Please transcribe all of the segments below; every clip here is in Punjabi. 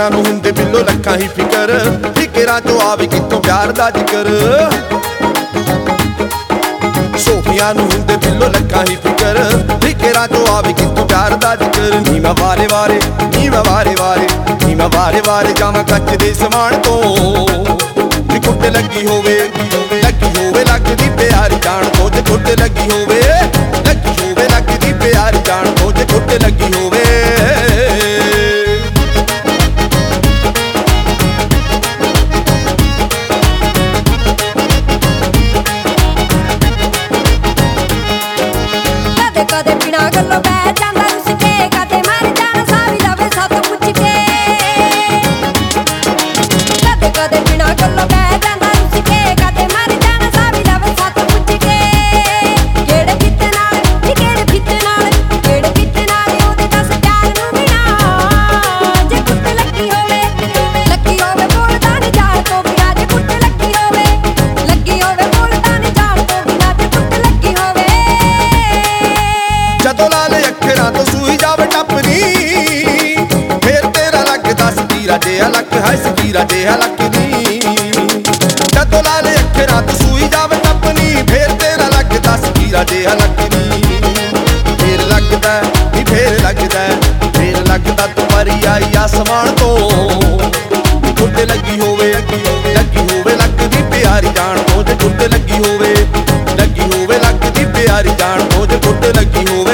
ਸੋਫਿਆਂ ਨੂੰ ਹੁੰਦੇ ਬਿੱਲੋ ਲੱਖਾਂ ਹੀ ਫਿਕਰ, ਫਿਕਰਾਂ ਚੋਂ ਆਵੇ ਕਿੱਥੋਂ ਪਿਆਰ ਦਾ ਜ਼ਿਕਰ। ਸੋਫਿਆਂ ਨੂੰ ਹੁੰਦੇ ਬਿੱਲੋ ਲੱਖਾਂ ਹੀ ਫਿਕਰ, ਫਿਕਰਾਂ ਚੋਂ ਆਵੇ ਕਿੱਥੋਂ ਪਿਆਰ ਦਾ ਜ਼ਿਕਰ। ਨੀ ਮੈਂ ਵਾਰੇ ਵਾਰੇ, ਨੀ ਮੈਂ ਵਾਰੇ ਵਾਰੇ, ਨੀ ਮੈਂ ਵਾਰੇ ਵਾਰੇ ਜਾਵਾਂ ਕੱਚ ਦੇ ਸਮਾਨ ਤੋਂ। ਜੇ ਕੁੱਟ ਲੱਗੀ ਹੋਵੇ, ਲੱਗੀ ਹੋਵੇ ਲੱਗਦੀ ਪਿਆਰੀ ਜਾਣ ਤੋਂ। ਜੇ ਕੁੱਟ ਲੱਗੀ ਹੋਵੇ, ਲੱਗੀ ਹੋਵੇ ਲੱਗਦੀ ਪਿਆਰੀ ਜਾਣ ਤੋਂ। ਜੇ ਕੁੱਟ ਲੱਗੀ ਹੋਵੇ। ਕਦੇ ਬਿਨਾਂ ਗੱਲੋਂ ਬਹਿ ਜਾਂਦਾ ਰੁੱਸ ਕੇ, ਕਦੇ ਮਰ ਜਾਣਾ ਸਾਰੀ ਲਵੇ ਸੱਤ ਪੁੱਛ ਕੇ। ਕਦੇ ਬਿਨਾਂ ਗੱਲੋਂ ਬਹਿ ਜਾਂਦਾ ਰੁੱਸ ਕੇ, ਕਦੇ ਮਰ ਜਾਣਾ ਸਾਰੀ ਲਵੇ ਸੱਤ ਪੁੱਛ ਕੇ। ਕਿਹੜੇ ਫਿੱਤੇ ਨਾਲ ਨੀ ਕਿਹੜੇ ਫਿੱਤੇ ਨਾਲ, ਕਿਹੜੇ ਫਿੱਤੇ ਨਾਲ ਉਹਦੇ ਦੱਸ ਪਿਆਰ ਨੂੰ ਬਿਨਾਂ। ਜੇ ਕੁੱਟ ਲੱਗੀ ਹੋਵੇ, ਲੱਗੀ ਹੋਵੇ ਬੋਲਦਾ ਨੀ ਜਾਣ ਤੋਂ ਬਿਨਾਂ। ਜੇ ਕੁੱਟ ਲੱਗੀ ਹੋਵੇ, ਲੱਗੀ ਹੋਵੇ ਬੋਲਦਾ ਨੀ ਜਾਣ ਤੋਂ ਬਿਨਾਂ। ਜੇ ਕੁੱਟ ਲੱਗੀ ਹੋਵੇ। ਜਦੋਂ ਲਾਲੇ ਅੱਖਰਾਂ ਤੋਂ ਸੂਈ ਜਾਵੇ ਟੱਪਦੀ, ਫੇਰ ਤੇਰਾ ਲੱਗਦਾ ਸਕੀਰਾ ਜਿਹਾ ਲੱਕ ਹੈ, ਸਕੀਰਾ ਜਿਹਾ ਲੱਗਦੀ। ਜਦੋਂ ਲਾਲੇ ਅੱਖਰਾਂ ਤੋਂ ਸੂਈ ਜਾਵੇ ਟੱਪਦੀ, ਫੇਰ ਤੇਰਾ ਲੱਗਦਾ ਸਕੀਰਾ ਜਿਹਾ ਲੱਗਦੀ। ਫੇਰ ਲੱਗਦਾ ਨੀ ਫੇਰ ਲੱਗਦਾ, ਫੇਰ ਲੱਗਦਾ ਤੂੰ ਪਰੀ ਆਈ ਆਸਮਾਨ ਤੋਂ। ਕੁੱਟ ਲੱਗੀ ਹੋਵੇ, ਲੱਗੀ ਹੋਵੇ ਲੱਗਦੀ ਪਿਆਰੀ ਜਾਣ ਤੋਂ। ਜੇ ਕੁੱਟ ਲੱਗੀ ਹੋਵੇ, ਲੱਗੀ ਹੋਵੇ ਲੱਗਦੀ ਪਿਆਰੀ ਜਾਣ ਤੋਂ। ਜੇ ਕੁੱਟ ਲੱਗੀ ਹੋਵੇ।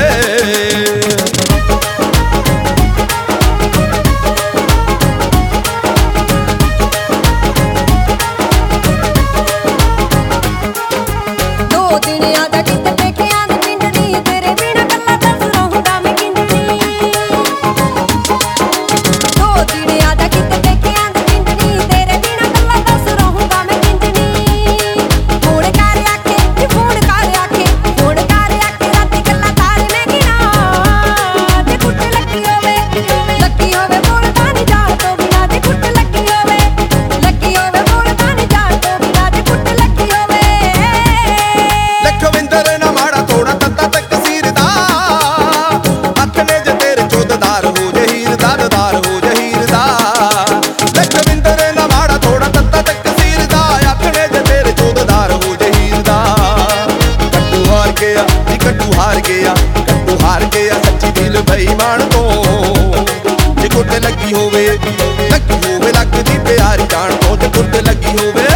ਦੋ ਦਿਨ ਆਦਾ ਕਿਤੇ ਪੇਕਿਆਂ ਦੇ ਪਿੰਡ ਨੀ, ਤੇਰੇ ਬਿਨਾਂ ਕੱਲਾ ਦੱਸ ਰਹੂੰਗਾ ਮੈਂ ਕਿੰਨੀ। ਦੋ ਦਿਨ ਆਦਾ ਕਿਤੇ ਪੇਕਿਆਂ ਦੇ ਪਿੰਡ ਨੀ, ਤੇਰੇ ਬਿਨਾਂ ਕੱਲਾ ਦੱਸ ਰਹੂੰਗਾ ਮੈਂ ਕਿੰਨੀ। ਫੋਨ ਕਰ ਆਖੇ ਨੀ ਫੋਨ ਕਰ ਆਖੇ, ਫੋਨ ਕਰ ਆਖੇ ਰਾਤੀ ਗੱਲਾਂ ਤਾਰੇ ਮੈਂ ਗਿਣਾ। ਜੇ ਕੁੱਟ ਲੱਗੀ ਹੋਵੇ, ਲੱਗੀ ਹੋਵੇ ਬੋਲਦਾ ਨੀ ਜਾਣ ਤੋਂ ਬਿਨਾਂ। ਜੇ ਕੁੱਟ ਲੱਗੀ ਹੋਵੇ, ਲੱਗੀ ਹੋਵੇ ਬੋਲਦਾ ਨੀ ਜਾਣ ਤੋਂ ਬਿਨਾਂ। ਜੇ ਕੁੱਟ ਲੱਗੀ ਹੋਵੇ। ਲਖਵਿੰਦਰ ਨਾ ਮਾੜਾ ਥੋੜਾ ਤੱਤਾ ਤਕਸੀਰ ਦਾ, ਹੱਥ ਨੇ ਜੇ ਤੇਰੇ ਚੋਦਦਾਰ ਹੋ ਜੇ ਹੀਰ ਦਾ, ਦਦਾਰ ਹੋ ਜੇ ਹੀਰ ਦਾ। ਲਖਵਿੰਦਰ ਨਾ ਮਾੜਾ ਥੋੜਾ ਤੱਤਾ ਤਕਸੀਰ ਦਾ, ਹੱਥ ਨੇ ਜੇ ਤੇਰੇ ਚੋਦਦਾਰ ਹੋ ਜੇ ਹੀਰ ਦਾ। ਕੱਟੂ ਹਾਰ ਗਿਆ ਨੀ ਕੱਟੂ ਹਾਰ ਗਿਆ, ਕੱਟੂ ਹਾਰ ਗਿਆ ਸੱਚੀ ਦਿਲ ਬੇਈਮਾਨ ਤੋਂ। ਜੇ ਕੁੱਟ ਲੱਗੀ ਹੋਵੇ, ਲੱਗੀ ਹੋਵੇ ਲੱਗਦੀ ਪਿਆਰੀ ਜਾਣ ਤੋਂ। ਜੇ ਕੁੱਟ ਲੱਗੀ ਹੋਵੇ।